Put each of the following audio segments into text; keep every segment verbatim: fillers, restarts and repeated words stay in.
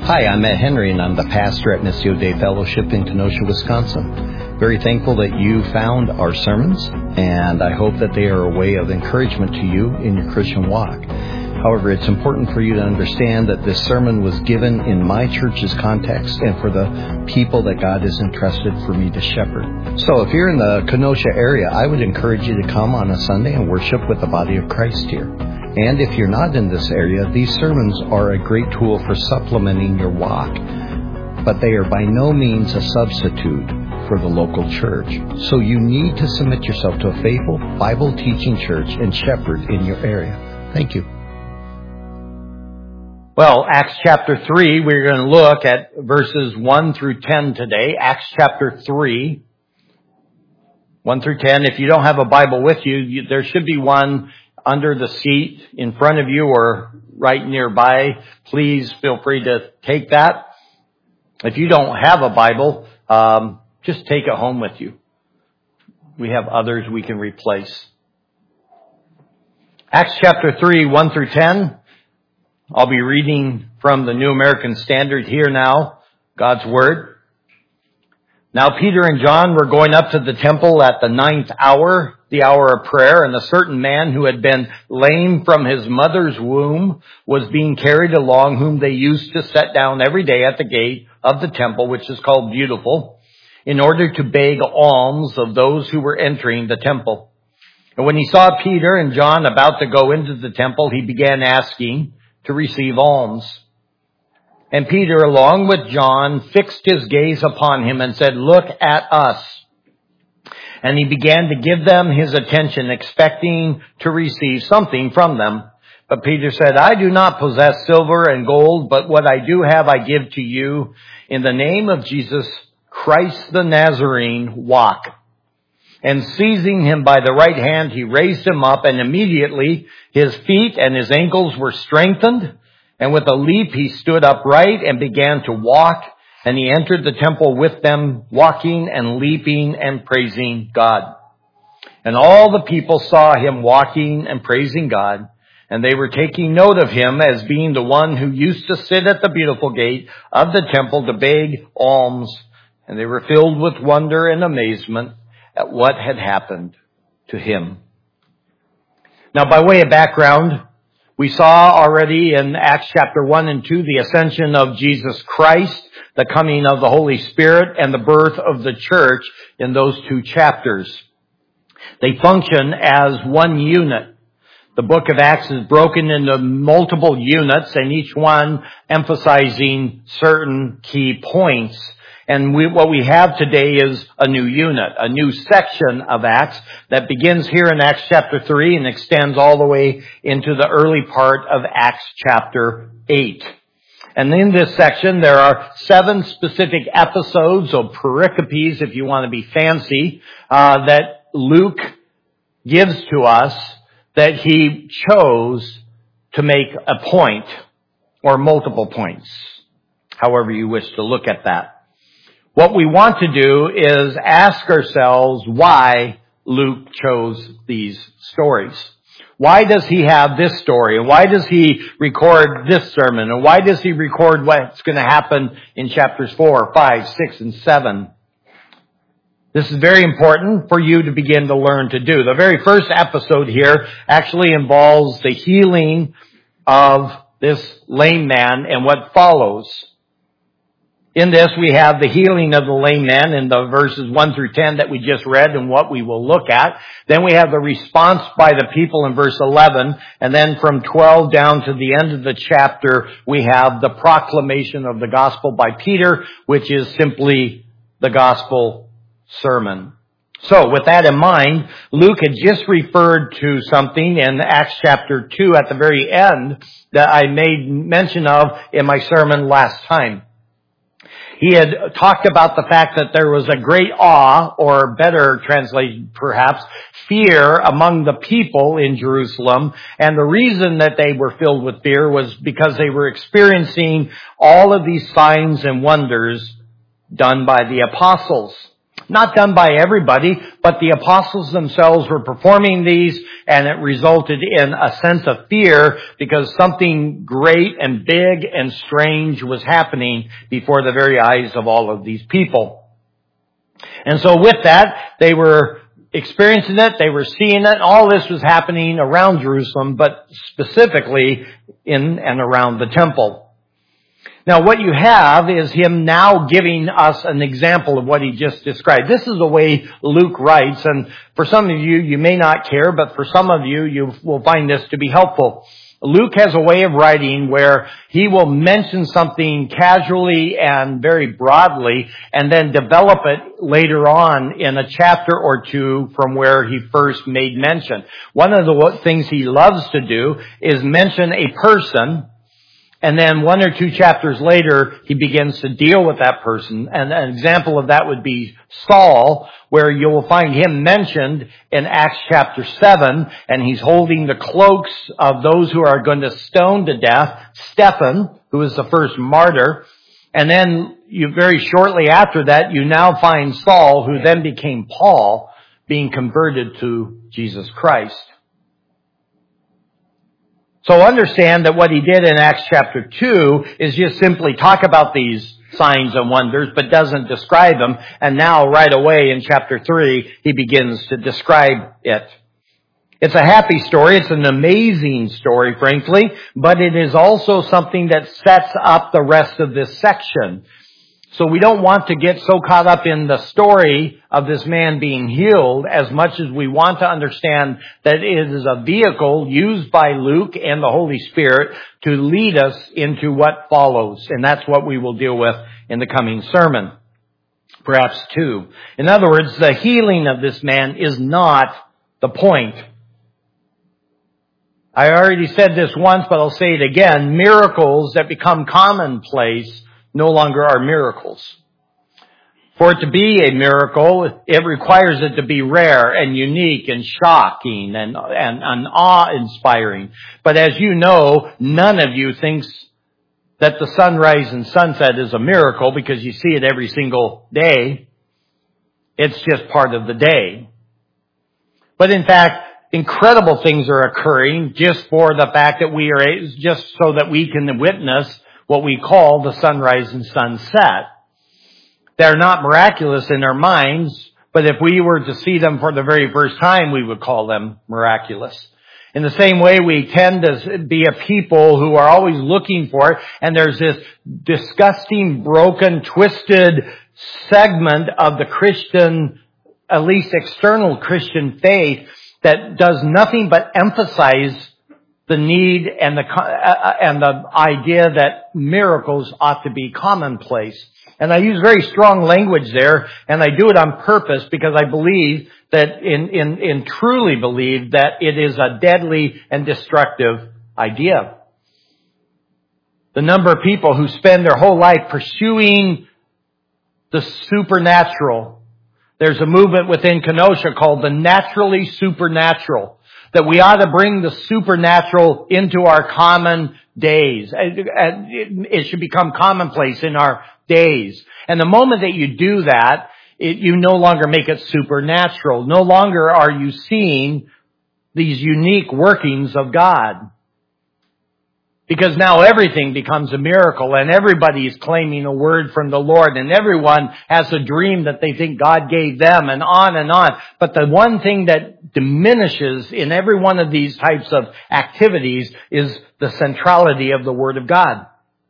Hi, I'm Matt Henry, and I'm the pastor at Missio Dei Fellowship in Kenosha, Wisconsin. Very thankful that you found our sermons, and I hope that they are a way of encouragement to you in your Christian walk. However, it's important for you to understand that this sermon was given in my church's context and for the people that God has entrusted for me to shepherd. So if you're in the Kenosha area, I would encourage you to come on a Sunday and worship with the body of Christ here. And if you're not in this area, these sermons are a great tool for supplementing your walk, but they are by no means a substitute for the local church. So you need to submit yourself to a faithful, Bible-teaching church and shepherd in your area. Thank you. Well, Acts chapter three, we're going to look at verses one through ten today. Acts chapter three, one through ten. If you don't have a Bible with you, you there should be one under the seat in front of you or right nearby. Please feel free to take that. If you don't have a Bible, um, just take it home with you. We have others we can replace. Acts chapter three, one through ten. I'll be reading from the New American Standard here now, God's Word. Now Peter and John were going up to the temple at the ninth hour, the hour of prayer, and a certain man who had been lame from his mother's womb was being carried along, whom they used to set down every day at the gate of the temple, which is called Beautiful, in order to beg alms of those who were entering the temple. And when he saw Peter and John about to go into the temple, he began asking to receive alms. And Peter, along with John, fixed his gaze upon him and said, "Look at us." And he began to give them his attention, expecting to receive something from them. But Peter said, "I do not possess silver and gold, but what I do have I give to you. In the name of Jesus Christ the Nazarene, walk." And seizing him by the right hand, he raised him up, and immediately his feet and his ankles were strengthened. And with a leap he stood upright and began to walk. And he entered the temple with them, walking and leaping and praising God. And all the people saw him walking and praising God. And they were taking note of him as being the one who used to sit at the Beautiful gate of the temple to beg alms. And they were filled with wonder and amazement at what had happened to him. Now, by way of background, we saw already in Acts chapter one and two the ascension of Jesus Christ, the coming of the Holy Spirit, and the birth of the church in those two chapters. They function as one unit. The book of Acts is broken into multiple units, and each one emphasizing certain key points. And we, what we have today is a new unit, a new section of Acts that begins here in Acts chapter three and extends all the way into the early part of Acts chapter eight. And in this section, there are seven specific episodes, or pericopes, if you want to be fancy, uh, that Luke gives to us that he chose to make a point, or multiple points, however you wish to look at that. What we want to do is ask ourselves why Luke chose these stories. Why does he have this story? And why does he record this sermon? And why does he record what's going to happen in chapters four, five, six, and seven? This is very important for you to begin to learn to do. The very first episode here actually involves the healing of this lame man and what follows. In this, we have the healing of the lame man in the verses one through ten that we just read and what we will look at. Then we have the response by the people in verse eleven. And then from twelve down to the end of the chapter, we have the proclamation of the gospel by Peter, which is simply the gospel sermon. So with that in mind, Luke had just referred to something in Acts chapter two at the very end that I made mention of in my sermon last time. He had talked about the fact that there was a great awe, or better translated perhaps, fear among the people in Jerusalem. And the reason that they were filled with fear was because they were experiencing all of these signs and wonders done by the apostles. Not done by everybody, but the apostles themselves were performing these, and it resulted in a sense of fear because something great and big and strange was happening before the very eyes of all of these people. And so with that, they were experiencing it, they were seeing it, all this was happening around Jerusalem, but specifically in and around the temple. Now what you have is him now giving us an example of what he just described. This is the way Luke writes, and for some of you, you may not care, but for some of you, you will find this to be helpful. Luke has a way of writing where he will mention something casually and very broadly and then develop it later on in a chapter or two from where he first made mention. One of the things he loves to do is mention a person, and then one or two chapters later, he begins to deal with that person. And an example of that would be Saul, where you will find him mentioned in Acts chapter seven, and he's holding the cloaks of those who are going to stone to death, Stephen, who was the first martyr. And then you very shortly after that, you now find Saul, who then became Paul, being converted to Jesus Christ. So understand that what he did in Acts chapter two is just simply talk about these signs and wonders, but doesn't describe them. And now right away in chapter three, he begins to describe it. It's a happy story. It's an amazing story, frankly, but it is also something that sets up the rest of this section. So we don't want to get so caught up in the story of this man being healed as much as we want to understand that it is a vehicle used by Luke and the Holy Spirit to lead us into what follows. And that's what we will deal with in the coming sermon. Perhaps two. In other words, the healing of this man is not the point. I already said this once, but I'll say it again. Miracles that become commonplace no longer are miracles. For it to be a miracle, it requires it to be rare and unique and shocking and, and, and awe-inspiring. But as you know, none of you thinks that the sunrise and sunset is a miracle because you see it every single day. It's just part of the day. But in fact, incredible things are occurring just for the fact that we are, just so that we can witness what we call the sunrise and sunset. They're not miraculous in our minds, but if we were to see them for the very first time, we would call them miraculous. In the same way, we tend to be a people who are always looking for it, and there's this disgusting, broken, twisted segment of the Christian, at least external Christian faith, that does nothing but emphasize the need and the uh, and the idea that miracles ought to be commonplace. And I use very strong language there, and I do it on purpose because I believe that in, in, in truly believe that it is a deadly and destructive idea. The number of people who spend their whole life pursuing the supernatural. There's a movement within Kenosha called the naturally supernatural, that we ought to bring the supernatural into our common days. It should become commonplace in our days. And the moment that you do that, it, you no longer make it supernatural. No longer are you seeing these unique workings of God. Because now everything becomes a miracle, and everybody is claiming a word from the Lord, and everyone has a dream that they think God gave them, and on and on. But the one thing that diminishes in every one of these types of activities is the centrality of the Word of God.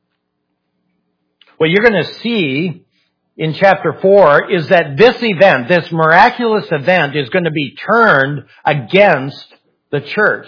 What you're going to see in chapter four is that this event, this miraculous event, is going to be turned against the church.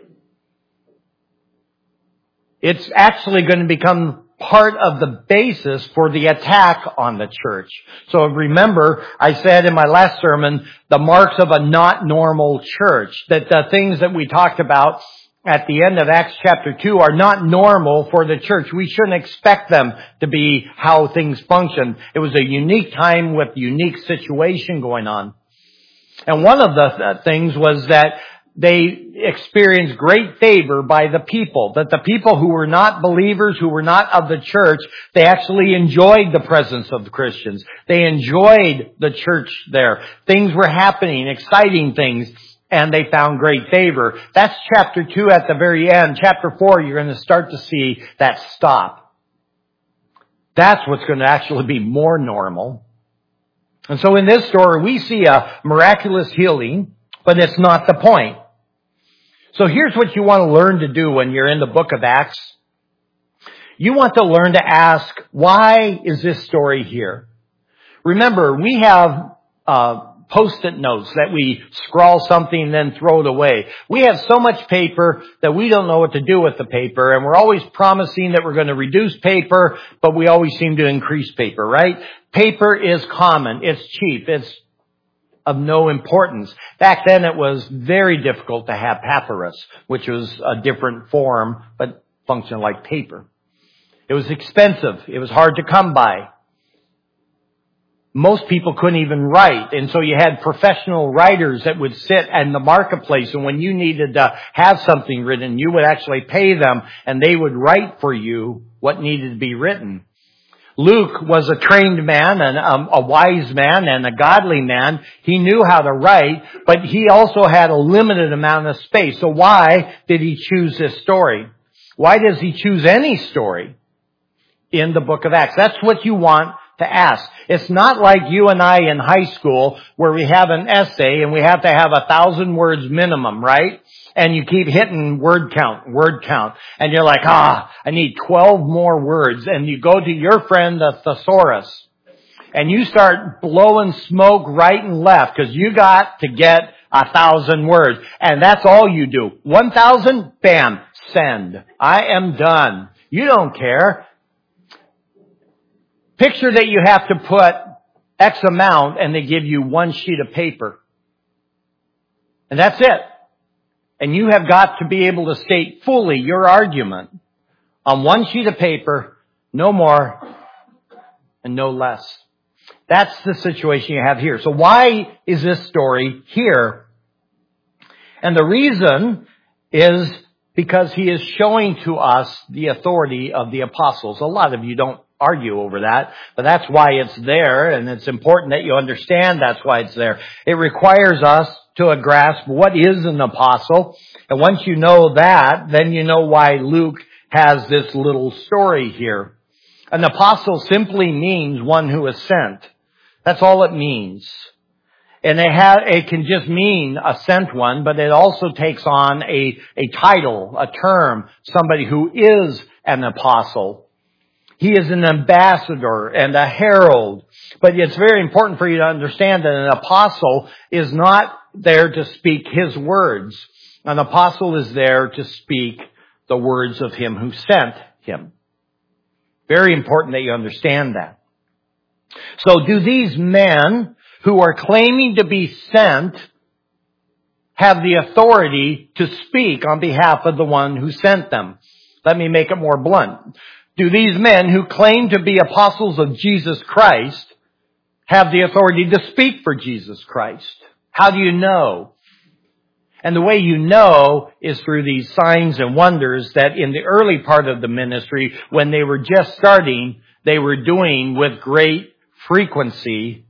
It's actually going to become part of the basis for the attack on the church. So remember, I said in my last sermon, the marks of a not normal church, that the things that we talked about at the end of Acts chapter two are not normal for the church. We shouldn't expect them to be how things function. It was a unique time with unique situation going on. And one of the th- things was that they experienced great favor by the people. That the people who were not believers, who were not of the church, they actually enjoyed the presence of the Christians. They enjoyed the church there. Things were happening, exciting things, and they found great favor. That's chapter two at the very end. Chapter four, you're going to start to see that stop. That's what's going to actually be more normal. And so in this story, we see a miraculous healing, but it's not the point. So here's what you want to learn to do when you're in the book of Acts. You want to learn to ask, why is this story here? Remember, we have uh Post-it notes that we scrawl something and then throw it away. We have so much paper that we don't know what to do with the paper, and we're always promising that we're going to reduce paper, but we always seem to increase paper, right? Paper is common. It's cheap. It's of no importance. Back then it was very difficult to have papyrus, which was a different form, but functioned like paper. It was expensive. It was hard to come by. Most people couldn't even write, and so you had professional writers that would sit in the marketplace, and when you needed to have something written, you would actually pay them, and they would write for you what needed to be written. Luke was a trained man, and um, a wise man, and a godly man. He knew how to write, but he also had a limited amount of space. So why did he choose this story? Why does he choose any story in the book of Acts? That's what you want to ask. It's not like you and I in high school where we have an essay and we have to have a thousand words minimum, right? And you keep hitting word count, word count. And you're like, ah, I need twelve more words. And you go to your friend, the thesaurus, and you start blowing smoke right and left because you got to get a thousand words. And that's all you do. One thousand, bam, send. I am done. You don't care. Picture that you have to put X amount and they give you one sheet of paper. And that's it. And you have got to be able to state fully your argument on one sheet of paper, no more and no less. That's the situation you have here. So why is this story here? And the reason is because he is showing to us the authority of the apostles. A lot of you don't argue over that, but that's why it's there, and it's important that you understand that's why it's there. It requires us to grasp what is an apostle, and once you know that, then you know why Luke has this little story here. An apostle simply means one who is sent. That's all it means. And it, ha- it can just mean a sent one, but it also takes on a, a title, a term, somebody who is an apostle. He is an ambassador and a herald. But it's very important for you to understand that an apostle is not there to speak his words. An apostle is there to speak the words of him who sent him. Very important that you understand that. So do these men who are claiming to be sent have the authority to speak on behalf of the one who sent them? Let me make it more blunt. Do these men who claim to be apostles of Jesus Christ have the authority to speak for Jesus Christ? How do you know? And the way you know is through these signs and wonders that in the early part of the ministry, when they were just starting, they were doing with great frequency.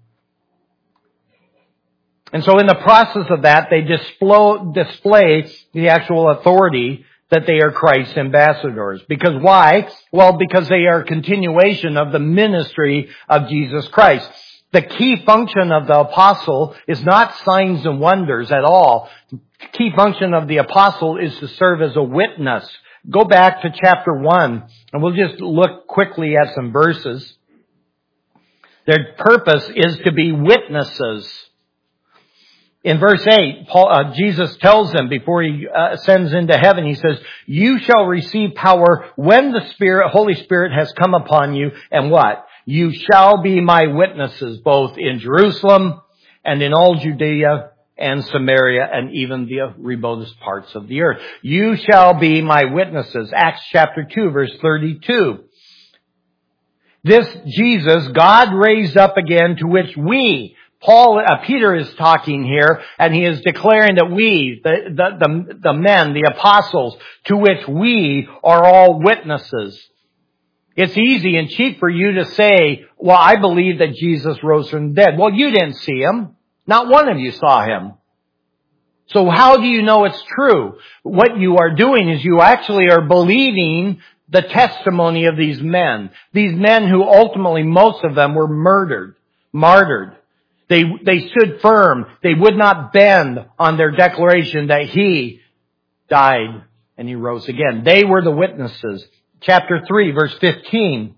And so in the process of that, they display, display the actual authority that they are Christ's ambassadors. Because why? Well, because they are a continuation of the ministry of Jesus Christ. The key function of the apostle is not signs and wonders at all. The key function of the apostle is to serve as a witness. Go back to chapter one, and we'll just look quickly at some verses. Their purpose is to be witnesses. In verse eight, Paul, uh, Jesus tells them before he uh, ascends into heaven, he says, you shall receive power when the Spirit, Holy Spirit has come upon you. And what? You shall be my witnesses both in Jerusalem and in all Judea and Samaria and even the remotest parts of the earth. You shall be my witnesses. Acts chapter two, verse thirty-two. This Jesus, God raised up again, to which we Paul, uh, Peter is talking here, and he is declaring that we, the, the, the, the men, the apostles, to which we are all witnesses. It's easy and cheap for you to say, well, I believe that Jesus rose from the dead. Well, you didn't see him. Not one of you saw him. So how do you know it's true? What you are doing is you actually are believing the testimony of these men. These men who ultimately, most of them were murdered, martyred. They, they stood firm. They would not bend on their declaration that he died and he rose again. They were the witnesses. Chapter three, verse fifteen.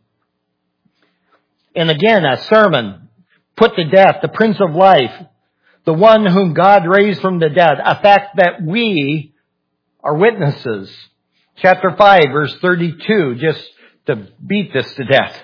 And again, a sermon. Put to death the Prince of Life, the one whom God raised from the dead. A fact that we are witnesses. Chapter five, verse thirty-two, just to beat this to death.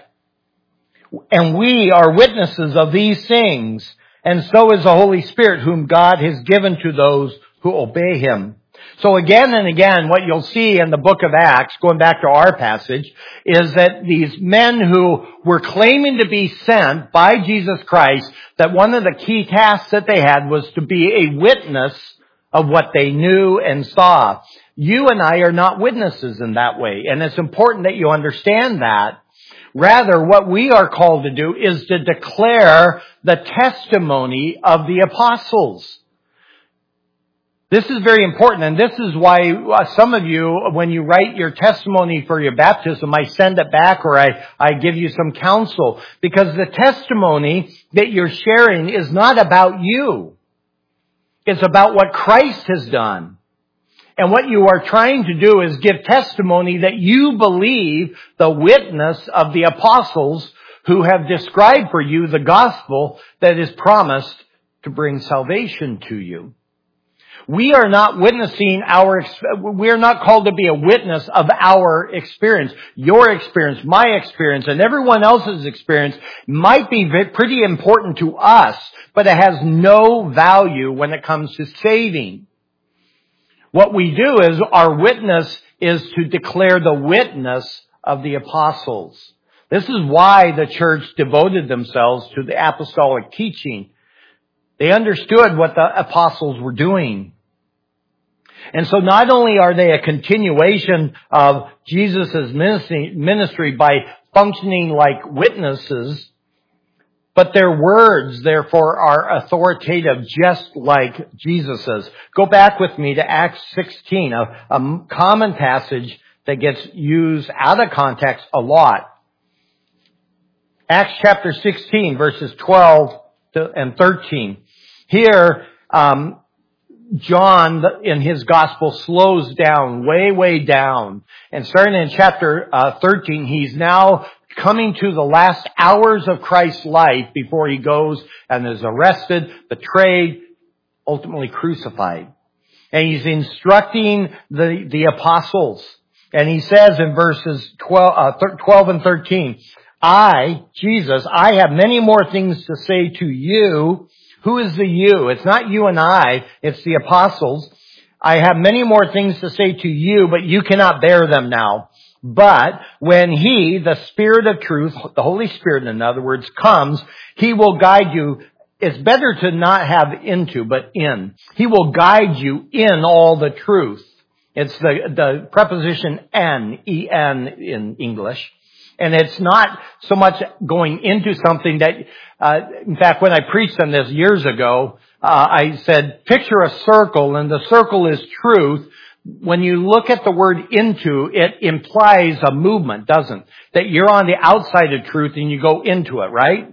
And we are witnesses of these things, and so is the Holy Spirit, whom God has given to those who obey him. So again and again, what you'll see in the book of Acts, going back to our passage, is that these men who were claiming to be sent by Jesus Christ, that one of the key tasks that they had was to be a witness of what they knew and saw. You and I are not witnesses in that way, and it's important that you understand that. Rather, what we are called to do is to declare the testimony of the apostles. This is very important, and this is why some of you, when you write your testimony for your baptism, I send it back or I, I give you some counsel, because the testimony that you're sharing is not about you. It's about what Christ has done. And what you are trying to do is give testimony that you believe the witness of the apostles who have described for you the gospel that is promised to bring salvation to you. We are not witnessing our, we are not called to be a witness of our experience. Your experience, my experience, and everyone else's experience might be pretty important to us, but it has no value when it comes to saving. What we do is our witness is to declare the witness of the apostles. This is why the church devoted themselves to the apostolic teaching. They understood what the apostles were doing. And so not only are they a continuation of Jesus' ministry by functioning like witnesses, but their words, therefore, are authoritative just like Jesus's. Go back with me to Acts sixteen, a, a common passage that gets used out of context a lot. Acts chapter sixteen, verses twelve and thirteen. Here, um, John, in his gospel, slows down, way, way down. And starting in chapter uh, thirteen, he's now coming to the last hours of Christ's life before he goes and is arrested, betrayed, ultimately crucified. And he's instructing the, the apostles. And he says in verses twelve, uh, twelve and thirteen, I, Jesus, I have many more things to say to you. Who is the you? It's not you and I, it's the apostles. I have many more things to say to you, but you cannot bear them now. But when he, the Spirit of truth, the Holy Spirit in other words, comes, he will guide you. It's better to not have into, but in. He will guide you in all the truth. It's the, the preposition en, en in English. And it's not so much going into something that, uh, in fact, when I preached on this years ago, uh, I said, picture a circle, and the circle is truth. When you look at the word into, it implies a movement, doesn't it? That you're on the outside of truth and you go into it, right?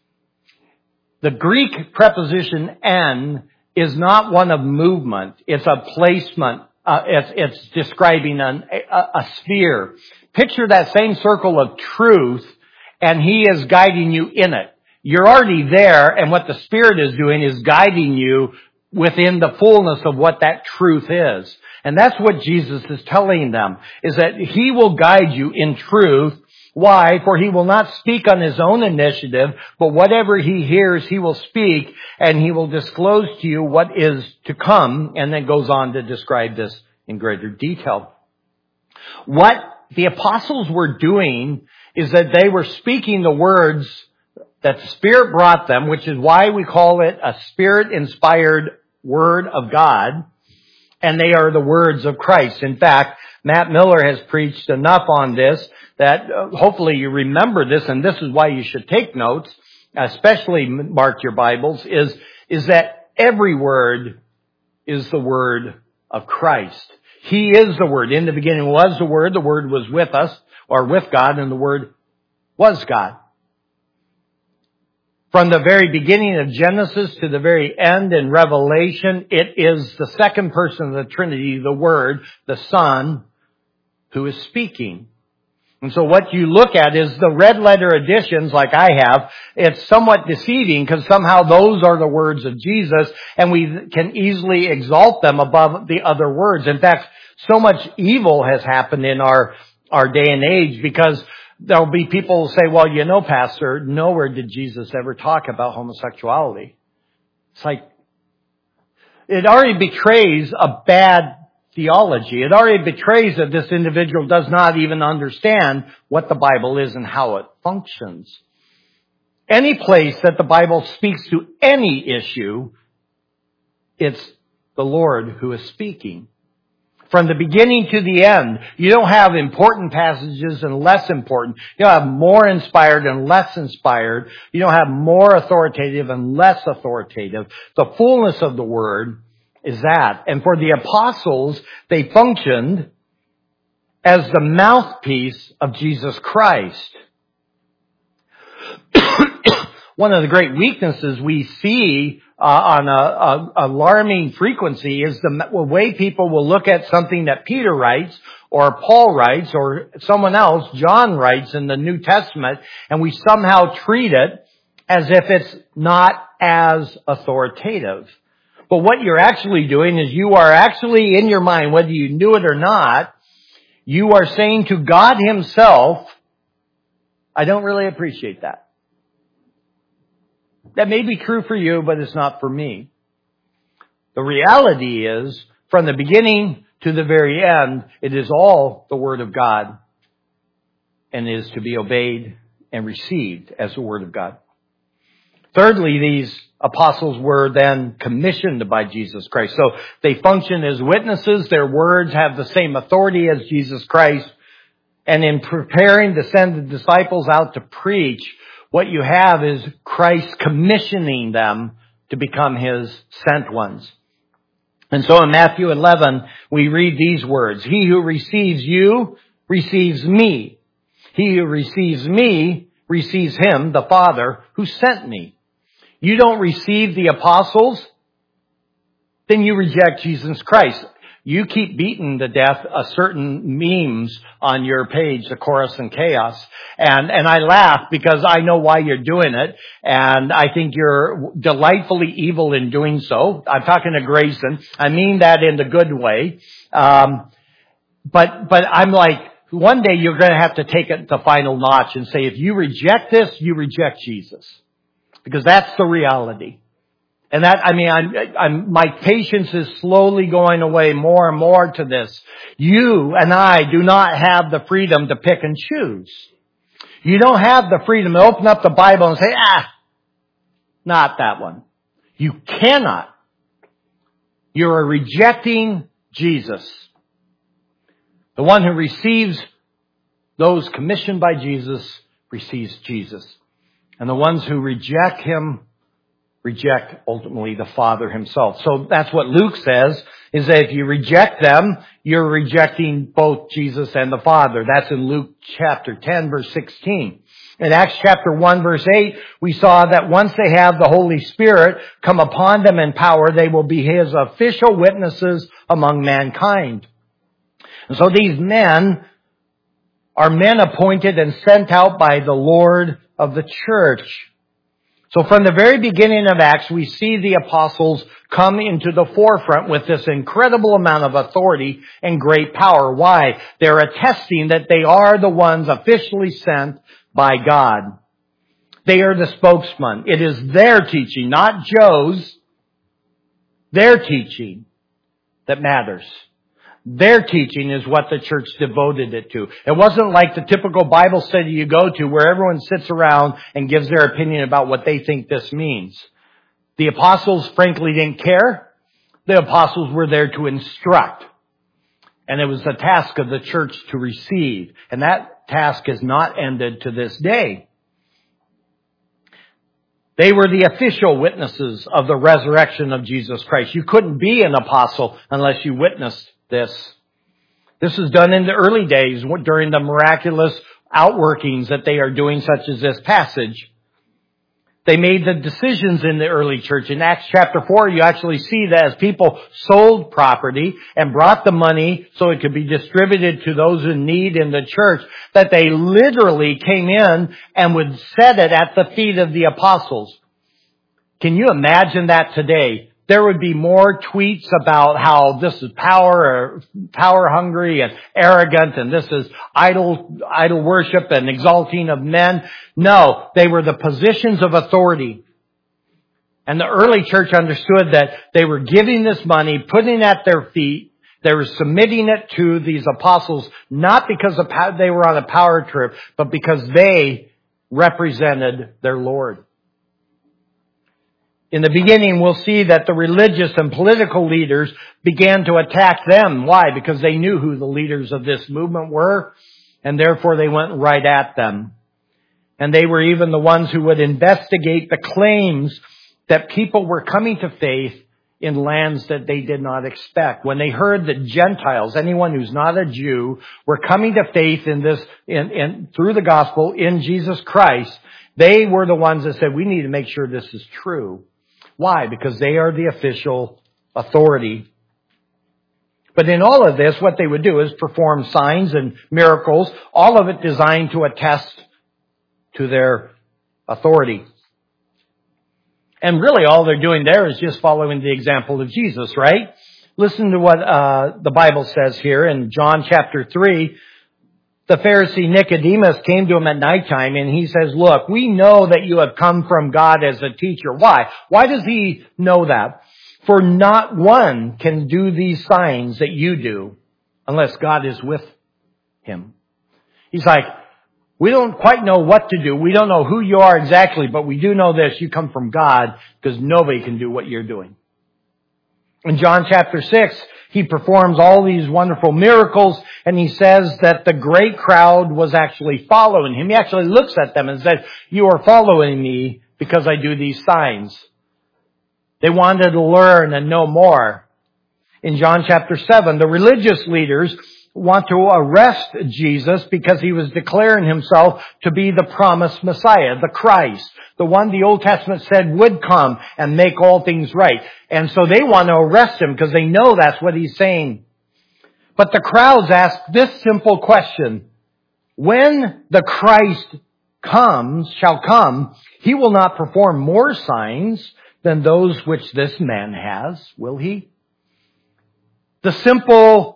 The Greek preposition en is not one of movement. It's a placement. Uh, it's, it's describing an, a, a sphere. Picture that same circle of truth, and he is guiding you in it. You're already there, and what the Spirit is doing is guiding you within the fullness of what that truth is. And that's what Jesus is telling them, is that he will guide you in truth. Why? For he will not speak on his own initiative, but whatever he hears, he will speak, and he will disclose to you what is to come, and then goes on to describe this in greater detail. What the apostles were doing is that they were speaking the words that the Spirit brought them, which is why we call it a Spirit-inspired Word of God, and they are the words of Christ. In fact, Matt Miller has preached enough on this that uh, hopefully you remember this, and this is why you should take notes, especially mark your Bibles, is, is that every word is the Word of Christ. He is the Word. In the beginning was the Word. The Word was with us, or with God, and the Word was God. From the very beginning of Genesis to the very end in Revelation, it is the second person of the Trinity, the Word, the Son, who is speaking. And so what you look at is the red letter editions like I have. It's somewhat deceiving because somehow those are the words of Jesus and we can easily exalt them above the other words. In fact, so much evil has happened in our, our day and age because there'll be people who say, well, you know, Pastor, nowhere did Jesus ever talk about homosexuality. It's like, it already betrays a bad theology. It already betrays that this individual does not even understand what the Bible is and how it functions. Any place that the Bible speaks to any issue, it's the Lord who is speaking. From the beginning to the end, you don't have important passages and less important. You don't have more inspired and less inspired. You don't have more authoritative and less authoritative. The fullness of the Word is that. And for the apostles, they functioned as the mouthpiece of Jesus Christ. One of the great weaknesses we see uh, on a, a alarming frequency is the way people will look at something that Peter writes or Paul writes or someone else, John writes in the New Testament, and we somehow treat it as if it's not as authoritative. But what you're actually doing is you are actually in your mind, whether you knew it or not, you are saying to God Himself, I don't really appreciate that. That may be true for you, but it's not for me. The reality is, from the beginning to the very end, it is all the Word of God and is to be obeyed and received as the Word of God. Thirdly, these apostles were then commissioned by Jesus Christ. So they function as witnesses. Their words have the same authority as Jesus Christ. And in preparing to send the disciples out to preach, what you have is Christ commissioning them to become His sent ones. And so in Matthew eleven, we read these words, He who receives you receives me. He who receives me receives Him, the Father, who sent me. You don't receive the apostles, then you reject Jesus Christ. You keep beating to death a certain memes on your page, the Chorus and Chaos. And, and I laugh because I know why you're doing it. And I think you're delightfully evil in doing so. I'm talking to Grayson. I mean that in the good way. Um, but, but I'm like, one day you're going to have to take it the final notch and say, if you reject this, you reject Jesus. Because that's the reality. And that, I mean, I'm, I'm, my patience is slowly going away more and more to this. You and I do not have the freedom to pick and choose. You don't have the freedom to open up the Bible and say, ah, not that one. You cannot. You are rejecting Jesus. The one who receives those commissioned by Jesus receives Jesus. And the ones who reject Him reject ultimately the Father Himself. So that's what Luke says, is that if you reject them, you're rejecting both Jesus and the Father. That's in Luke chapter ten, verse sixteen. In Acts chapter one, verse eight, we saw that once they have the Holy Spirit come upon them in power, they will be His official witnesses among mankind. And so these men are men appointed and sent out by the Lord of the church. So from the very beginning of Acts, we see the apostles come into the forefront with this incredible amount of authority and great power. Why? They're attesting that they are the ones officially sent by God. They are the spokesman. It is their teaching, not Joe's, their teaching that matters. Their teaching is what the church devoted it to. It wasn't like the typical Bible study you go to where everyone sits around and gives their opinion about what they think this means. The apostles frankly didn't care. The apostles were there to instruct. And it was the task of the church to receive. And that task has not ended to this day. They were the official witnesses of the resurrection of Jesus Christ. You couldn't be an apostle unless you witnessed this. This was done in the early days during the miraculous outworkings that they are doing, such as this passage. They made the decisions in the early church. In Acts chapter four, you actually see that as people sold property and brought the money so it could be distributed to those in need in the church, that they literally came in and would set it at the feet of the apostles. Can you imagine that today? There would be more tweets about how this is power or power hungry and arrogant and this is idol, idol worship and exalting of men. No, they were the positions of authority. And the early church understood that they were giving this money, putting it at their feet. They were submitting it to these apostles, not because of they were on a power trip, but because they represented their Lord. In the beginning, we'll see that the religious and political leaders began to attack them. Why? Because they knew who the leaders of this movement were, and therefore they went right at them. And they were even the ones who would investigate the claims that people were coming to faith in lands that they did not expect. When they heard that Gentiles, anyone who's not a Jew, were coming to faith in this, in, in through the gospel in Jesus Christ, they were the ones that said, we need to make sure this is true. Why? Because they are the official authority. But in all of this, what they would do is perform signs and miracles, all of it designed to attest to their authority. And really all they're doing there is just following the example of Jesus, right? Listen to what uh, the Bible says here in John chapter three. The Pharisee Nicodemus came to him at nighttime and he says, look, we know that you have come from God as a teacher. Why? Why does he know that? For not one can do these signs that you do unless God is with him. He's like, we don't quite know what to do. We don't know who you are exactly, but we do know this. You come from God because nobody can do what you're doing. In John chapter six, he performs all these wonderful miracles, and he says that the great crowd was actually following him. He actually looks at them and says, you are following me because I do these signs. They wanted to learn and know more. In John chapter seven, the religious leaders want to arrest Jesus because he was declaring himself to be the promised Messiah, the Christ, the one the Old Testament said would come and make all things right. And so they want to arrest him because they know that's what he's saying. But the crowds ask this simple question: when the Christ comes, shall come, he will not perform more signs than those which this man has, will he? The simple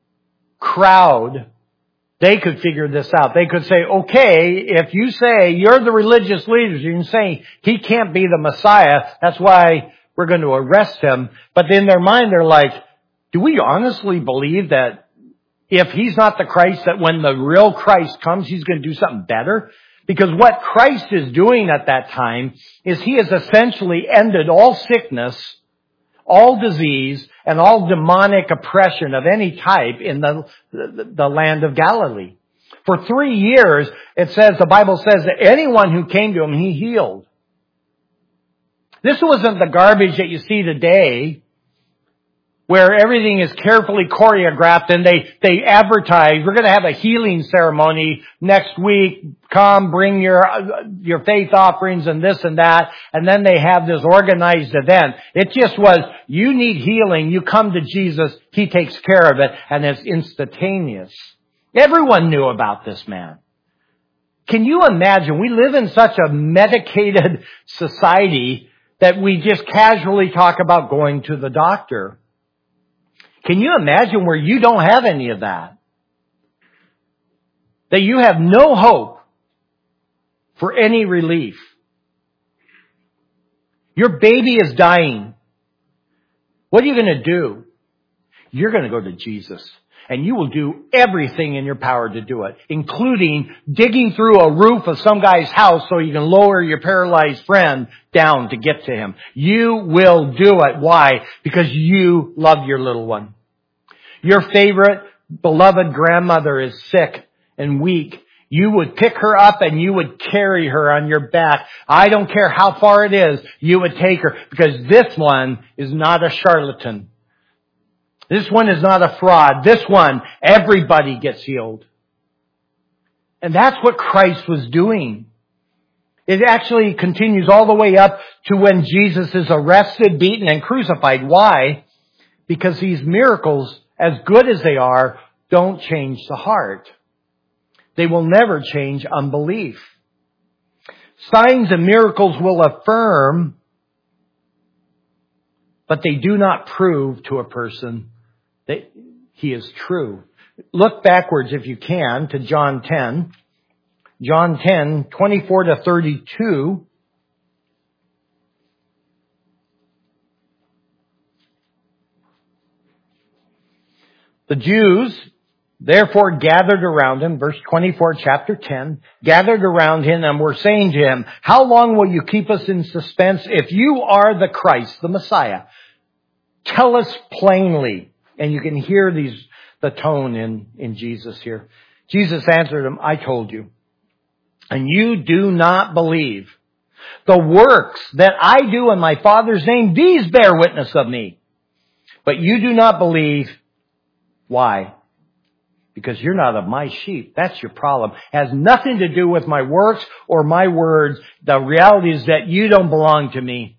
crowd, they could figure this out. They could say, okay, if you say you're the religious leaders, you can say he can't be the Messiah. That's why we're going to arrest him. But in their mind, they're like, do we honestly believe that if he's not the Christ, that when the real Christ comes, he's going to do something better? Because what Christ is doing at that time is he has essentially ended all sickness, all disease, and all demonic oppression of any type in the, the, the land of Galilee. For three years, it says, the Bible says that anyone who came to him, he healed. This wasn't the garbage that you see today, where everything is carefully choreographed and they, they advertise, we're going to have a healing ceremony next week. Come, bring your, your faith offerings and this and that. And then they have this organized event. It just was, you need healing. You come to Jesus. He takes care of it. And it's instantaneous. Everyone knew about this man. Can you imagine? We live in such a medicated society that we just casually talk about going to the doctor. Can you imagine where you don't have any of that? That you have no hope for any relief. Your baby is dying. What are you going to do? you're going to go to Jesus. And you will do everything in your power to do it, including digging through a roof of some guy's house so you can lower your paralyzed friend down to get to him. You will do it. Why? Because you love your little one. Your favorite beloved grandmother is sick and weak. You would pick her up and you would carry her on your back. I don't care how far it is, you would take her, because this one is not a charlatan. This one is not a fraud. This one, everybody gets healed. And that's what Christ was doing. It actually continues all the way up to when Jesus is arrested, beaten, and crucified. Why? Because these miracles, as good as they are, don't change the heart. They will never change unbelief. Signs and miracles will affirm, but they do not prove to a person that he is true. Look backwards, if you can, to John ten. John ten, twenty-four to thirty-two. The Jews therefore gathered around him, verse twenty-four, chapter ten, gathered around him and were saying to him, how long will you keep us in suspense? If you are the Christ, the Messiah, tell us plainly. And you can hear these, the tone in, in Jesus here. Jesus answered him, I told you, and you do not believe. The works that I do in my Father's name, these bear witness of me. But you do not believe. Why? Because you're not of my sheep. That's your problem. It has nothing to do with my works or my words. The reality is that you don't belong to me.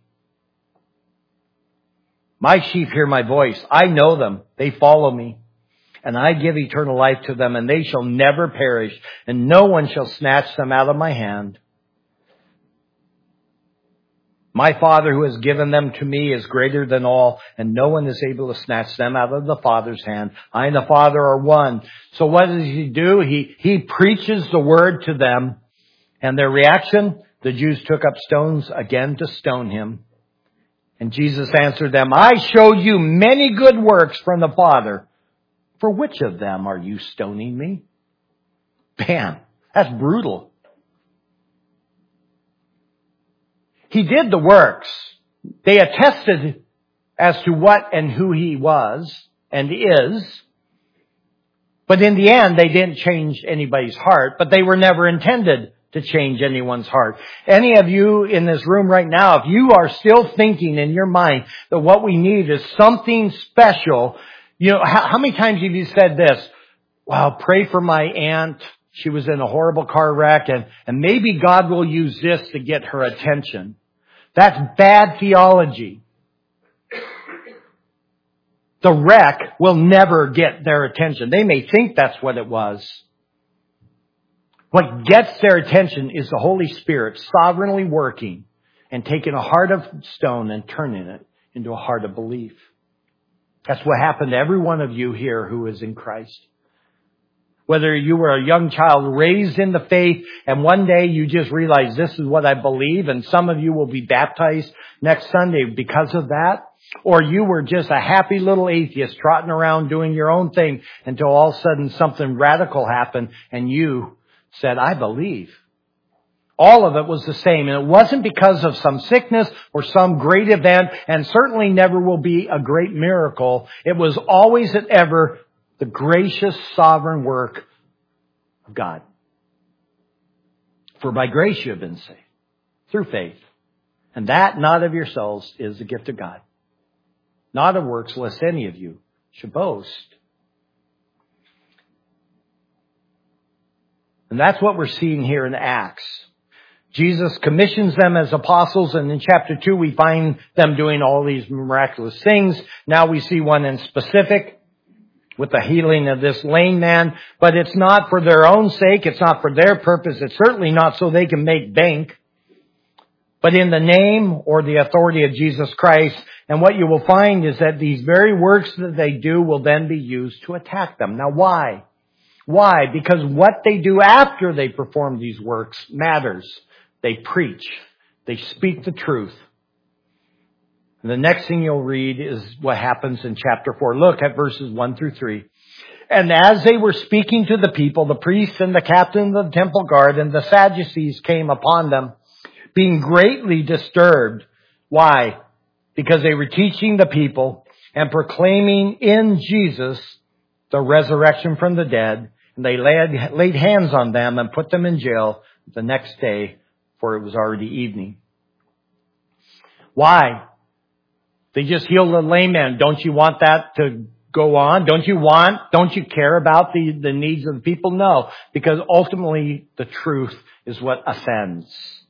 My sheep hear my voice. I know them. They follow me. And I give eternal life to them, and they shall never perish, and no one shall snatch them out of my hand. My Father who has given them to me is greater than all, and no one is able to snatch them out of the Father's hand. I and the Father are one. So what does he do? He, he preaches the word to them, and their reaction, the Jews took up stones again to stone him. And Jesus answered them, I showed you many good works from the Father. For which of them are you stoning me? Bam! That's brutal. He did the works. They attested as to what and who he was and is. But in the end, they didn't change anybody's heart. But they were never intended to change anyone's heart. Any of you in this room right now, if you are still thinking in your mind that what we need is something special, you know, how, how many times have you said this? Wow, pray for my aunt. She was in a horrible car wreck, and, and maybe God will use this to get her attention. That's bad theology. The wreck will never get their attention. They may think that's what it was. What gets their attention is the Holy Spirit sovereignly working and taking a heart of stone and turning it into a heart of belief. That's what happened to every one of you here who is in Christ. Whether you were a young child raised in the faith and one day you just realize this is what I believe, and some of you will be baptized next Sunday because of that. Or you were just a happy little atheist trotting around doing your own thing until all of a sudden something radical happened and you said, I believe. All of it was the same. And it wasn't because of some sickness or some great event, and certainly never will be a great miracle. It was always and ever the gracious, sovereign work of God. For by grace you have been saved, through faith. And that not of yourselves is the gift of God. Not of works, lest any of you should boast. And that's what we're seeing here in Acts. Jesus commissions them as apostles, and in chapter two we find them doing all these miraculous things. Now we see one in specific with the healing of this lame man, but it's not for their own sake, it's not for their purpose, it's certainly not so they can make bank, but in the name or the authority of Jesus Christ. And what you will find is that these very works that they do will then be used to attack them. Now why? Why? Because what they do after they perform these works matters. They preach. They speak the truth. And the next thing you'll read is what happens in chapter four. Look at verses one through three. And as they were speaking to the people, the priests and the captain of the temple guard and the Sadducees came upon them, being greatly disturbed. Why? Because they were teaching the people and proclaiming in Jesus the resurrection from the dead. And they laid, laid hands on them and put them in jail the next day, for it was already evening. Why? They just healed a lame man. Don't you want that to go on? Don't you want, don't you care about the, the needs of the people? No, because ultimately the truth is what offends.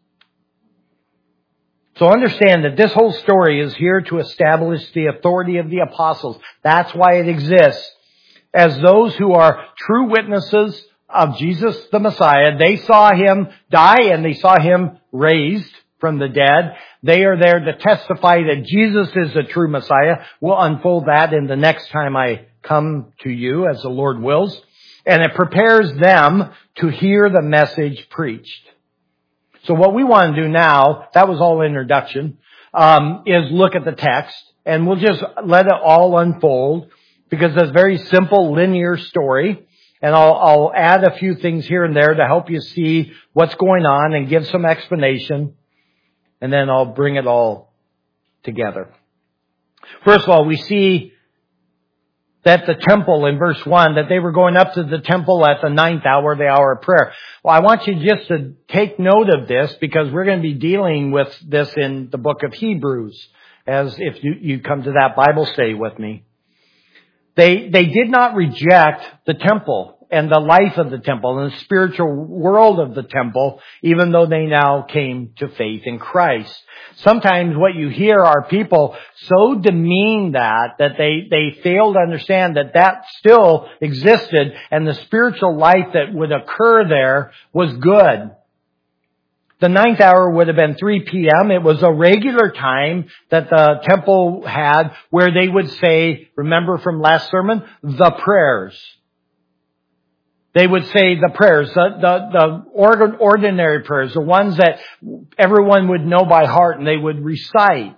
So understand that this whole story is here to establish the authority of the apostles. That's why it exists. As those who are true witnesses of Jesus the Messiah, they saw Him die and they saw Him raised from the dead. They are there to testify that Jesus is the true Messiah. We'll unfold that in the next time I come to you, as the Lord wills. And it prepares them to hear the message preached. So what we want to do now, that was all introduction, um, is look at the text. And we'll just let it all unfold, because it's a very simple linear story. And I'll, I'll add a few things here and there to help you see what's going on and give some explanation. And then I'll bring it all together. First of all, we see that the temple in verse one, that they were going up to the temple at the ninth hour, the hour of prayer. Well, I want you just to take note of this, because we're going to be dealing with this in the book of Hebrews, as if you, you come to that Bible study with me. They, they did not reject the temple and the life of the temple and the spiritual world of the temple, even though they now came to faith in Christ. Sometimes what you hear are people so demean that, that they, they fail to understand that that still existed, and the spiritual life that would occur there was good. The ninth hour would have been three p.m. It was a regular time that the temple had where they would say, remember from last sermon, the prayers. They would say the prayers, the, the, the ordinary prayers, the ones that everyone would know by heart and they would recite.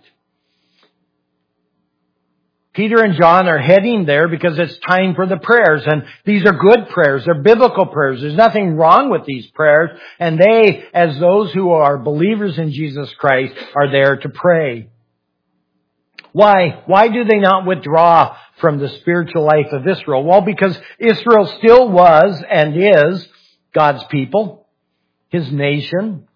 Peter and John are heading there because it's time for the prayers, and these are good prayers. They're biblical prayers. There's nothing wrong with these prayers, and they, as those who are believers in Jesus Christ, are there to pray. Why? Why do they not withdraw from the spiritual life of Israel? Well, because Israel still was and is God's people, His nation.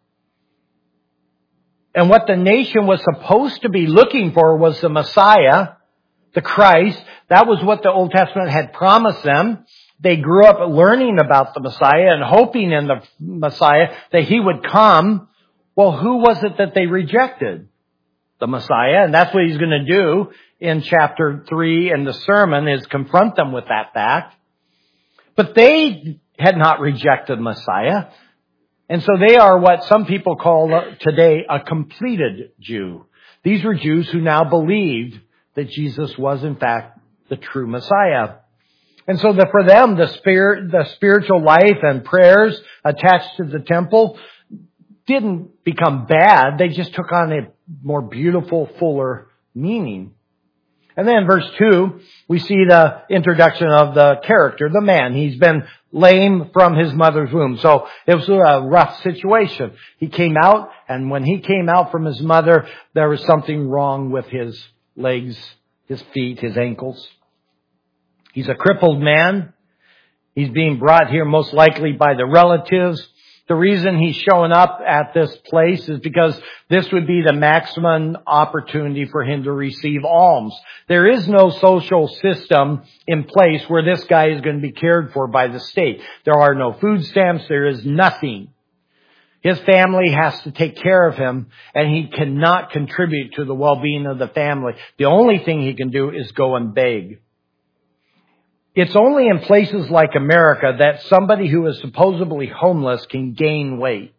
And what the nation was supposed to be looking for was the Messiah, the Christ. That was what the Old Testament had promised them. They grew up learning about the Messiah and hoping in the Messiah that He would come. Well, who was it that they rejected? The Messiah. And that's what He's going to do in chapter three in the sermon, is confront them with that fact. But they had not rejected Messiah. And so they are what some people call today a completed Jew. These were Jews who now believed that Jesus was in fact the true Messiah. And so the, for them, the spirit, the spiritual life and prayers attached to the temple didn't become bad. They just took on a more beautiful, fuller meaning. And then in verse two, we see the introduction of the character, the man. He's been lame from his mother's womb. So it was a rough situation. He came out, and when he came out from his mother, there was something wrong with his legs, his feet, his ankles. He's a crippled man. He's being brought here most likely by the relatives. The reason he's showing up at this place is because this would be the maximum opportunity for him to receive alms. There is no social system in place where this guy is going to be cared for by the state. There are no food stamps. There is nothing. His family has to take care of him, and he cannot contribute to the well-being of the family. The only thing he can do is go and beg. It's only in places like America that somebody who is supposedly homeless can gain weight.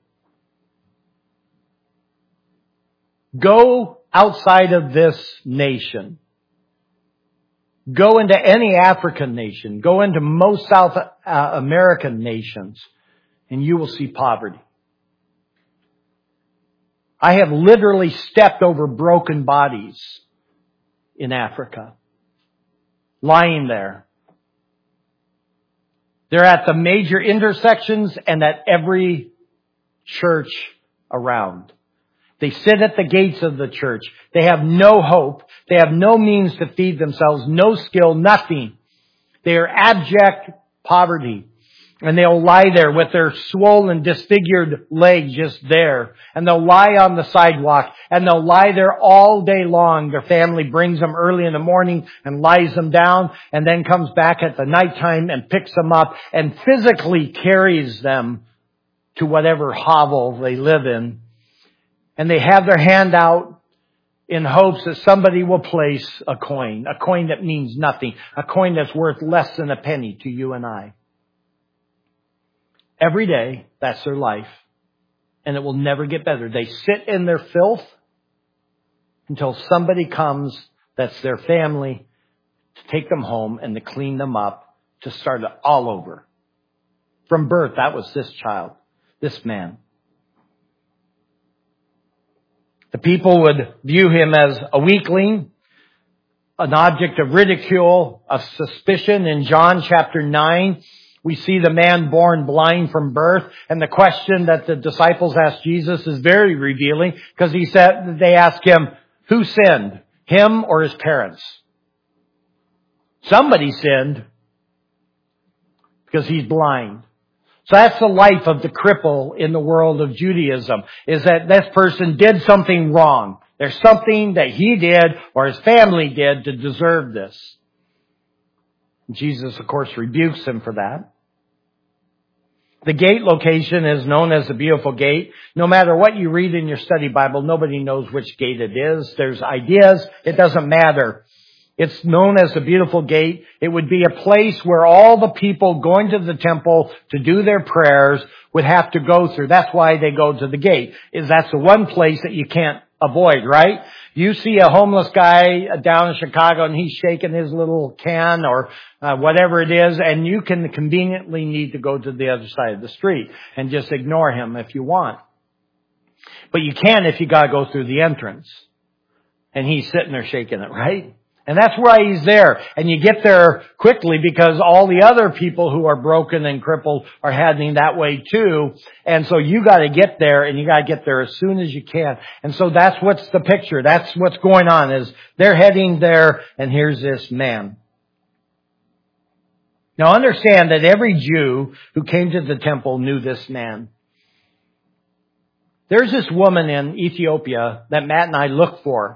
Go outside of this nation. Go into any African nation. Go into most South uh, American nations, and you will see poverty. I have literally stepped over broken bodies in Africa. Lying there. They're at the major intersections and at every church around. They sit at the gates of the church. They have no hope. They have no means to feed themselves, no skill, nothing. They are abject poverty. And they'll lie there with their swollen, disfigured legs just there. And they'll lie on the sidewalk. And they'll lie there all day long. Their family brings them early in the morning and lies them down. And then comes back at the nighttime and picks them up and physically carries them to whatever hovel they live in. And they have their hand out in hopes that somebody will place a coin. A coin that means nothing. A coin that's worth less than a penny to you and I. Every day, that's their life. And it will never get better. They sit in their filth until somebody comes that's their family to take them home and to clean them up, to start it all over. From birth, that was this child, this man. The people would view him as a weakling, an object of ridicule, of suspicion. In John chapter nine, we see the man born blind from birth. And the question that the disciples asked Jesus is very revealing, because he said, they ask him, who sinned, him or his parents? Somebody sinned because he's blind. So that's the life of the cripple in the world of Judaism, is that this person did something wrong. There's something that he did or his family did to deserve this. Jesus, of course, rebukes him for that. The gate location is known as the Beautiful Gate. No matter what you read in your study Bible, nobody knows which gate it is. There's ideas. It doesn't matter. It's known as the Beautiful Gate. It would be a place where all the people going to the temple to do their prayers would have to go through. That's why they go to the gate. Is that's the one place that you can't avoid, right? You see a homeless guy down in Chicago and he's shaking his little can or uh, whatever it is, and you can conveniently need to go to the other side of the street and just ignore him if you want. But you can if you got to go through the entrance. And he's sitting there shaking it, right? And that's why he's there. And you get there quickly because all the other people who are broken and crippled are heading that way too. And so you got to get there, and you got to get there as soon as you can. And so that's what's the picture. That's what's going on, is they're heading there, and here's this man. Now understand that every Jew who came to the temple knew this man. There's this woman in Ethiopia that Matt and I look for.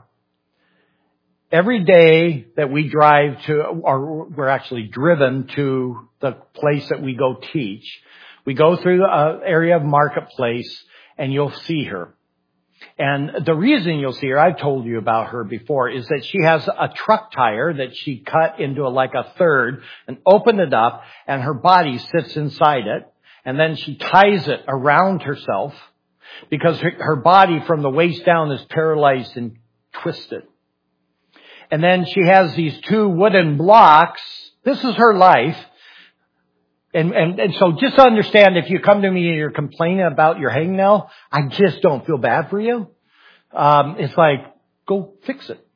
Every day that we drive to, or we're actually driven to the place that we go teach, we go through an area of Marketplace and you'll see her. And the reason you'll see her, I've told you about her before, is that she has a truck tire that she cut into a, like a third and opened it up, and her body sits inside it. And then she ties it around herself because her, her body from the waist down is paralyzed and twisted. And then she has these two wooden blocks. This is her life. And, and, and so just understand, if you come to me and you're complaining about your hangnail, I just don't feel bad for you. Um, it's like, go fix it.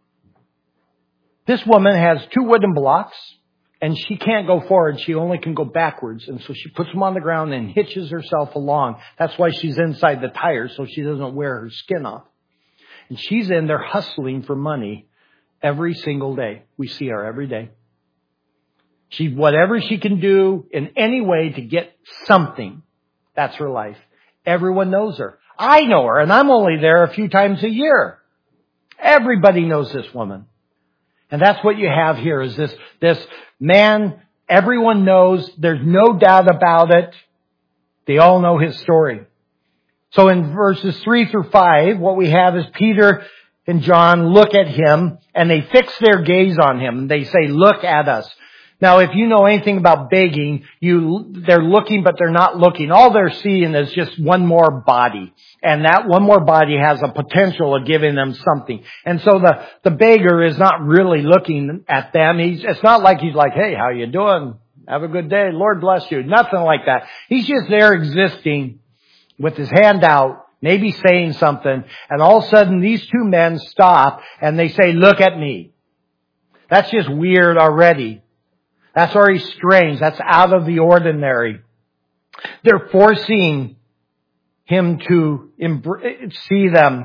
This woman has two wooden blocks, and she can't go forward. She only can go backwards. And so she puts them on the ground and hitches herself along. That's why she's inside the tire, so she doesn't wear her skin off. And she's in there hustling for money every single day. We see her every day. She, whatever she can do in any way to get something, that's her life. Everyone knows her. I know her, and I'm only there a few times a year. Everybody knows this woman. And that's what you have here, is this, this man everyone knows. There's no doubt about it. They all know his story. So in verses three through five, what we have is Peter and John look at him, and they fix their gaze on him, and they say, look at us. Now, if you know anything about begging, you, they're looking, but they're not looking. All they're seeing is just one more body. And that one more body has a potential of giving them something. And so the, the beggar is not really looking at them. He's, it's not like he's like, hey, how you doing? Have a good day. Lord bless you. Nothing like that. He's just there existing with his hand out, maybe saying something. And all of a sudden, these two men stop and they say, look at me. That's just weird already. That's already strange. That's out of the ordinary. They're forcing him to embr- see them.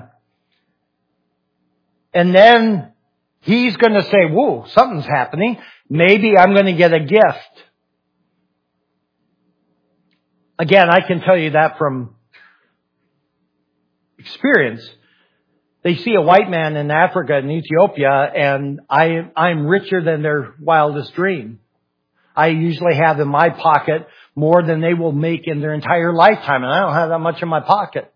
And then he's going to say, whoa, something's happening. Maybe I'm going to get a gift. Again, I can tell you that from experience. They see a white man in Africa and Ethiopia, and I, I'm richer than their wildest dream. I usually have in my pocket more than they will make in their entire lifetime, and I don't have that much in my pocket.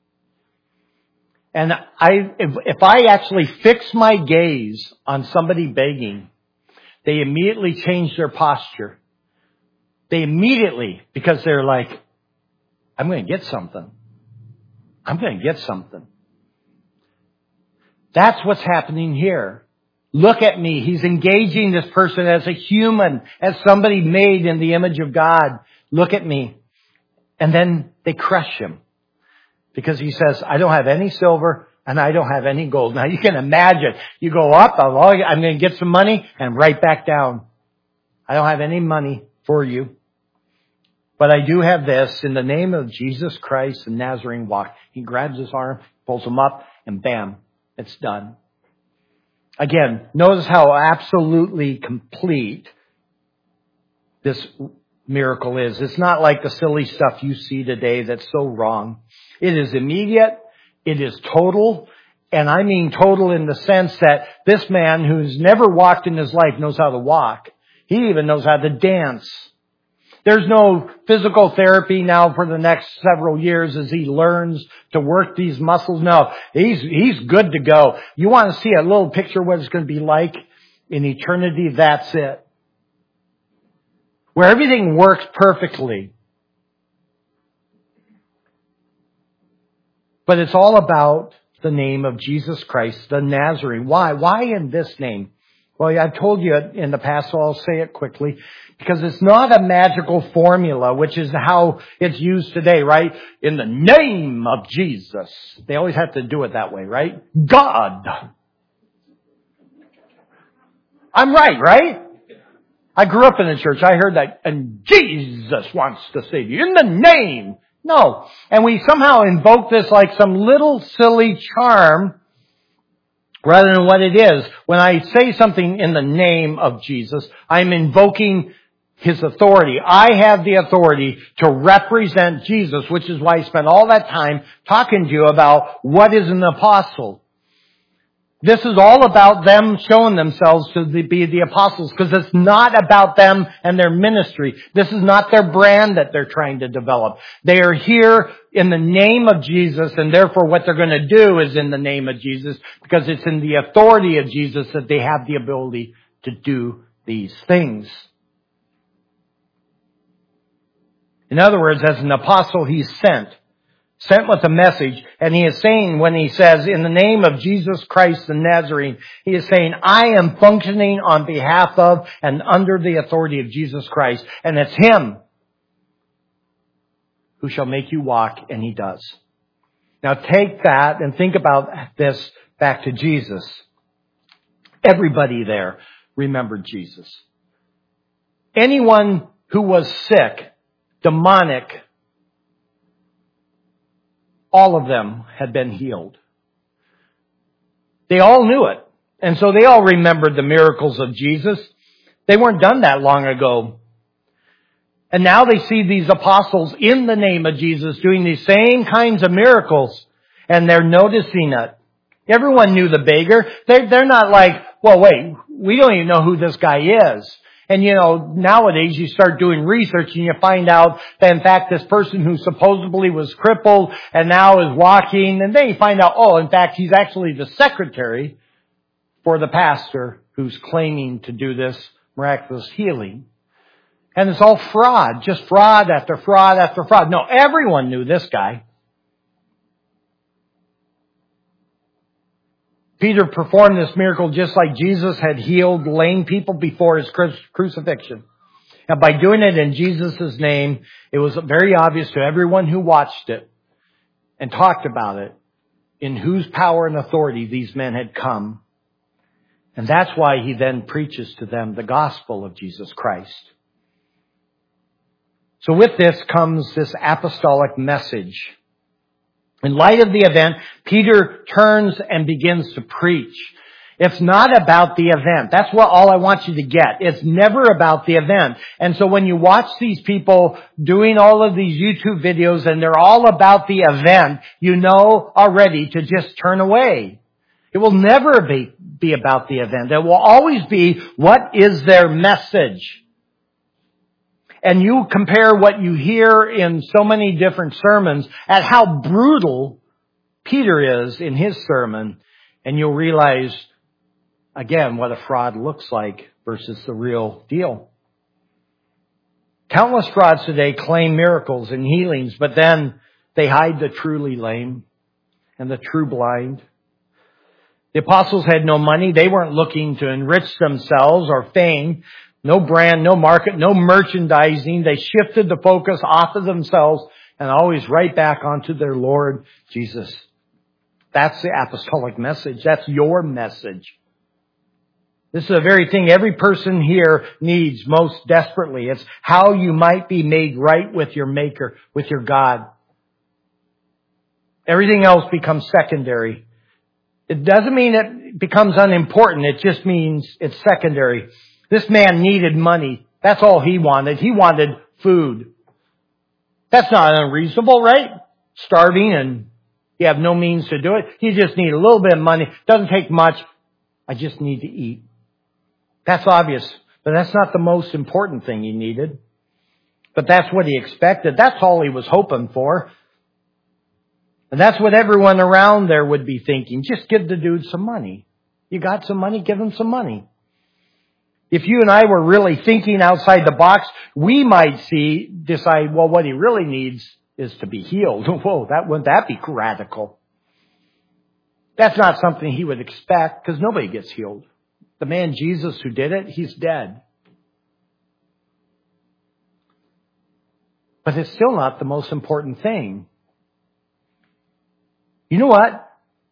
And I, if, if I actually fix my gaze on somebody begging, they immediately change their posture. They immediately, because they're like, I'm going to get something. I'm going to get something. That's what's happening here. Look at me. He's engaging this person as a human, as somebody made in the image of God. Look at me. And then they crush him. Because he says, I don't have any silver and I don't have any gold. Now you can imagine, you go up, I'm going to get some money and right back down. I don't have any money for you. But I do have this. In the name of Jesus Christ, the Nazarene, walk. He grabs his arm, pulls him up, and bam, it's done. Again, notice how absolutely complete this miracle is. It's not like the silly stuff you see today that's so wrong. It is immediate. It is total. And I mean total in the sense that this man who's never walked in his life knows how to walk. He even knows how to dance. There's no physical therapy now for the next several years as he learns to work these muscles. No, he's, he's good to go. You want to see a little picture of what it's going to be like in eternity? That's it. Where everything works perfectly. But it's all about the name of Jesus Christ, the Nazarene. Why? Why in this name? Well, I've told you in the past, so I'll say it quickly. Because it's not a magical formula, which is how it's used today, right? In the name of Jesus. They always have to do it that way, right? God. I'm right, right? I grew up in the church. I heard that. And Jesus wants to save you. In the name. No. And we somehow invoke this like some little silly charm rather than what it is. When I say something in the name of Jesus, I'm invoking His authority. I have the authority to represent Jesus, which is why I spent all that time talking to you about what is an apostle. This is all about them showing themselves to be the apostles, because it's not about them and their ministry. This is not their brand that they're trying to develop. They are here in the name of Jesus, and therefore what they're going to do is in the name of Jesus, because it's in the authority of Jesus that they have the ability to do these things. In other words, as an apostle, he's sent. Sent with a message. And he is saying, when he says, in the name of Jesus Christ the Nazarene, he is saying, I am functioning on behalf of and under the authority of Jesus Christ. And it's him who shall make you walk, and he does. Now take that and think about this back to Jesus. Everybody there remembered Jesus. Anyone who was sick, demonic, all of them had been healed. They all knew it. And so they all remembered the miracles of Jesus. They weren't done that long ago. And now they see these apostles in the name of Jesus doing these same kinds of miracles. And they're noticing it. Everyone knew the beggar. They're, they're not like, well, wait, we don't even know who this guy is. And, you know, nowadays you start doing research and you find out that, in fact, this person who supposedly was crippled and now is walking, and then you find out, oh, in fact, he's actually the secretary for the pastor who's claiming to do this miraculous healing. And it's all fraud, just fraud after fraud after fraud. No, everyone knew this guy. Peter performed this miracle just like Jesus had healed lame people before his crucifixion. And by doing it in Jesus' name, it was very obvious to everyone who watched it and talked about it in whose power and authority these men had come. And that's why he then preaches to them the gospel of Jesus Christ. So with this comes this apostolic message. In light of the event, Peter turns and begins to preach. It's not about the event. That's what all I want you to get. It's never about the event. And so when you watch these people doing all of these YouTube videos and they're all about the event, you know already to just turn away. It will never be, be about the event. It will always be, what is their message? And you compare what you hear in so many different sermons at how brutal Peter is in his sermon, and you'll realize, again, what a fraud looks like versus the real deal. Countless frauds today claim miracles and healings, but then they hide the truly lame and the true blind. The apostles had no money. They weren't looking to enrich themselves or fame. No brand, no market, no merchandising. They shifted the focus off of themselves and always right back onto their Lord Jesus. That's the apostolic message. That's your message. This is the very thing every person here needs most desperately. It's how you might be made right with your Maker, with your God. Everything else becomes secondary. It doesn't mean it becomes unimportant. It just means it's secondary. This man needed money. That's all he wanted. He wanted food. That's not unreasonable, right? Starving and you have no means to do it. You just need a little bit of money. Doesn't take much. I just need to eat. That's obvious. But that's not the most important thing he needed. But that's what he expected. That's all he was hoping for. And that's what everyone around there would be thinking. Just give the dude some money. You got some money? Give him some money. If you and I were really thinking outside the box, we might see, decide, well, what he really needs is to be healed. Whoa, that wouldn't that be radical? That's not something he would expect because nobody gets healed. The man Jesus who did it, he's dead. But it's still not the most important thing. You know what?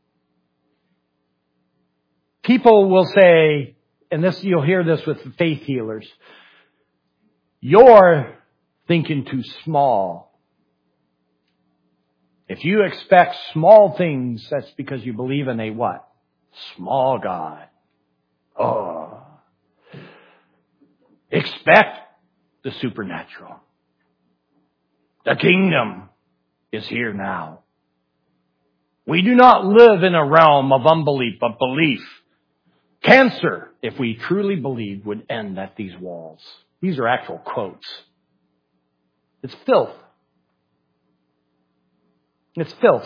People will say, and this you'll hear this with faith healers, you're thinking too small. If you expect small things, that's because you believe in a what? Small God. Oh. Expect the supernatural. The kingdom is here now. We do not live in a realm of unbelief, but belief. Cancer, if we truly believed, would end at these walls. These are actual quotes. It's filth. It's filth.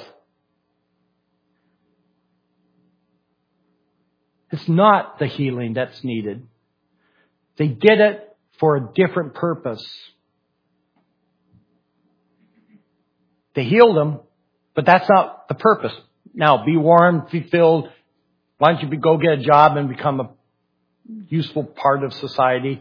It's not the healing that's needed. They did it for a different purpose. They healed him, but that's not the purpose. Now, be warmed, be filled. Why don't you be, go get a job and become a useful part of society?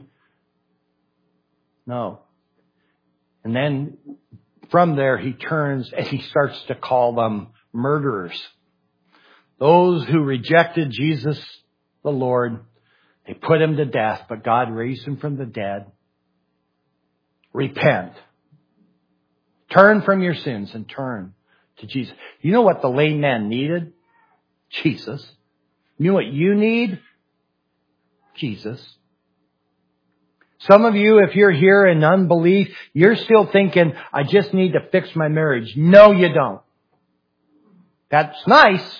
No. And then from there, he turns and he starts to call them murderers. Those who rejected Jesus, the Lord, they put him to death, but God raised him from the dead. Repent. Turn from your sins and turn to Jesus. You know what the lame man needed? Jesus. You know what you need? Jesus. Some of you, if you're here in unbelief, you're still thinking, I just need to fix my marriage. No, you don't. That's nice.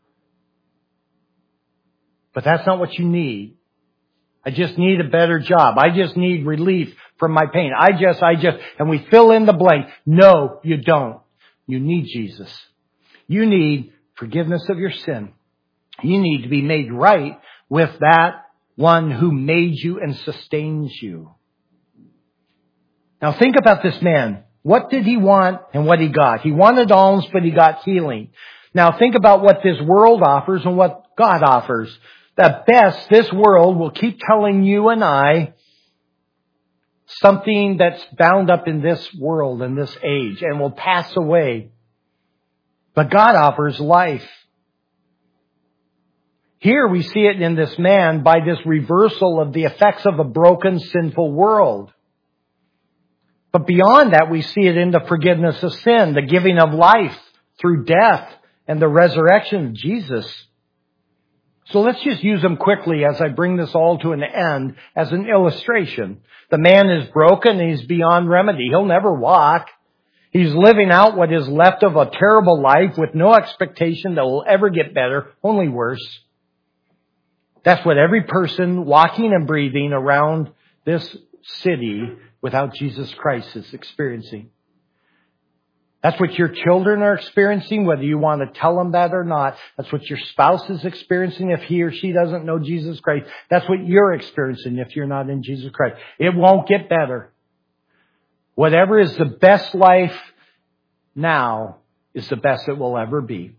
But that's not what you need. I just need a better job. I just need relief from my pain. I just, I just, and we fill in the blank. No, you don't. You need Jesus. You need forgiveness of your sin. You need to be made right with that one who made you and sustains you. Now think about this man. What did he want and what he got? He wanted alms, but he got healing. Now think about what this world offers and what God offers. At best, this world will keep telling you and I something that's bound up in this world and this age and will pass away. But God offers life. Here we see it in this man by this reversal of the effects of a broken, sinful world. But beyond that, we see it in the forgiveness of sin, the giving of life through death, and the resurrection of Jesus. So let's just use them quickly as I bring this all to an end as an illustration. The man is broken and he's beyond remedy. He'll never walk. He's living out what is left of a terrible life with no expectation that will ever get better, only worse. That's what every person walking and breathing around this city without Jesus Christ is experiencing. That's what your children are experiencing, whether you want to tell them that or not. That's what your spouse is experiencing if he or she doesn't know Jesus Christ. That's what you're experiencing if you're not in Jesus Christ. It won't get better. Whatever is the best life now is the best it will ever be.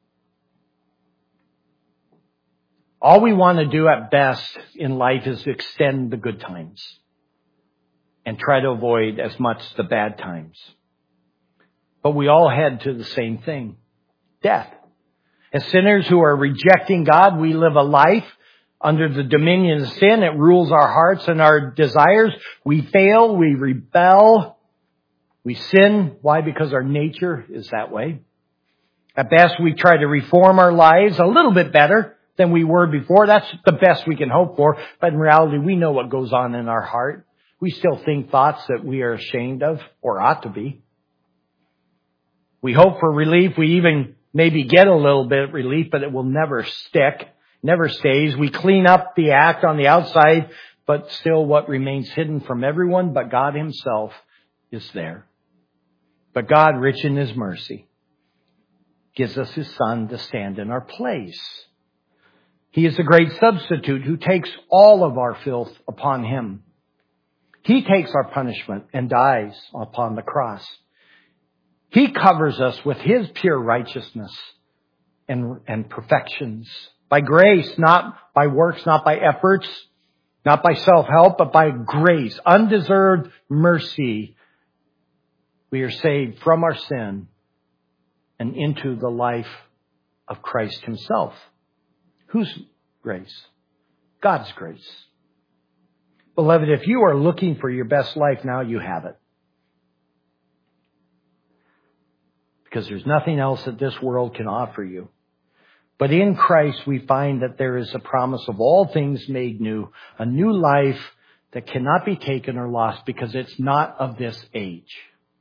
All we want to do at best in life is extend the good times and try to avoid as much the bad times. But we all head to the same thing, death. As sinners who are rejecting God, we live a life under the dominion of sin. It rules our hearts and our desires. We fail, we rebel, we sin. Why? Because our nature is that way. At best, we try to reform our lives a little bit better than we were before. That's the best we can hope for. But in reality, we know what goes on in our heart. We still think thoughts that we are ashamed of or ought to be. We hope for relief. We even maybe get a little bit of relief, but it will never stick, never stays. We clean up the act on the outside, but still what remains hidden from everyone but God himself is there. But God, rich in his mercy, gives us his Son to stand in our place. He is the great substitute who takes all of our filth upon him. He takes our punishment and dies upon the cross. He covers us with his pure righteousness and, and perfections. By grace, not by works, not by efforts, not by self-help, but by grace, undeserved mercy. We are saved from our sin and into the life of Christ himself. Whose grace? God's grace. Beloved, if you are looking for your best life now, you have it. Because there's nothing else that this world can offer you. But in Christ, we find that there is a promise of all things made new, a new life that cannot be taken or lost because it's not of this age.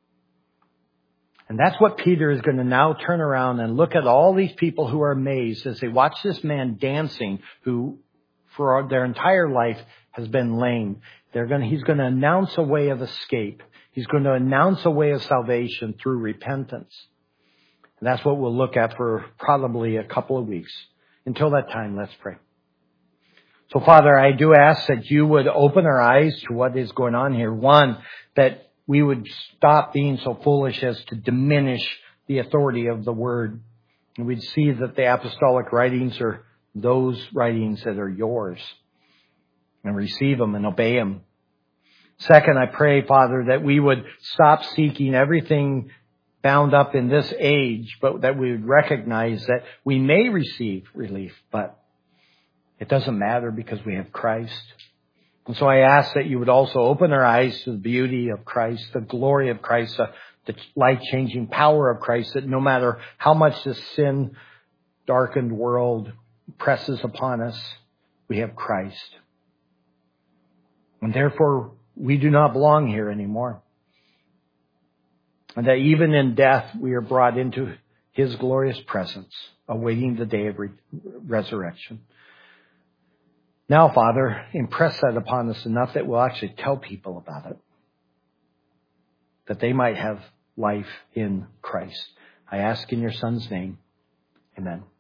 And that's what Peter is going to now turn around and look at all these people who are amazed as they watch this man dancing who for their entire life has been lame. They're going to, he's going to announce a way of escape. He's going to announce a way of salvation through repentance. And that's what we'll look at for probably a couple of weeks. Until that time, let's pray. So, Father, I do ask that you would open our eyes to what is going on here. One, that we would stop being so foolish as to diminish the authority of the Word. And we'd see that the apostolic writings are those writings that are yours. And receive them and obey them. Second, I pray, Father, that we would stop seeking everything bound up in this age, but that we would recognize that we may receive relief, but it doesn't matter because we have Christ. And so I ask that you would also open our eyes to the beauty of Christ, the glory of Christ, the, the life-changing power of Christ, that no matter how much this sin-darkened world presses upon us, we have Christ. And therefore, we do not belong here anymore. And that even in death, we are brought into his glorious presence, awaiting the day of re- resurrection. Now, Father, impress that upon us enough that we'll actually tell people about it, that they might have life in Christ. I ask in your Son's name. Amen.